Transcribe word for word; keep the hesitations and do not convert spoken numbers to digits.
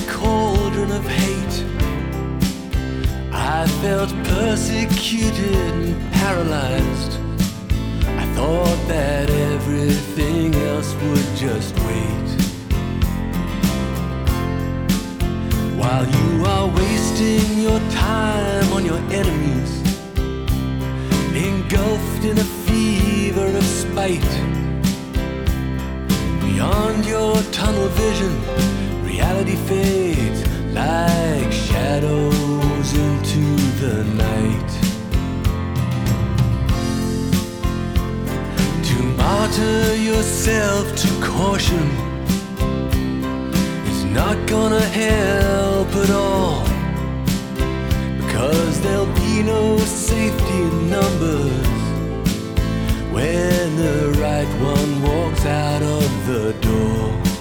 cauldron of hate. I felt persecuted and paralyzed. I thought that everything else would just wait. While you are wasting your time on your enemies, engulfed in a fever of spite. Beyond your tunnel vision, reality fades like shadows into the night. To martyr yourself to caution is not gonna help at all, because there'll be no safety in numbers when the right one walks out of the door.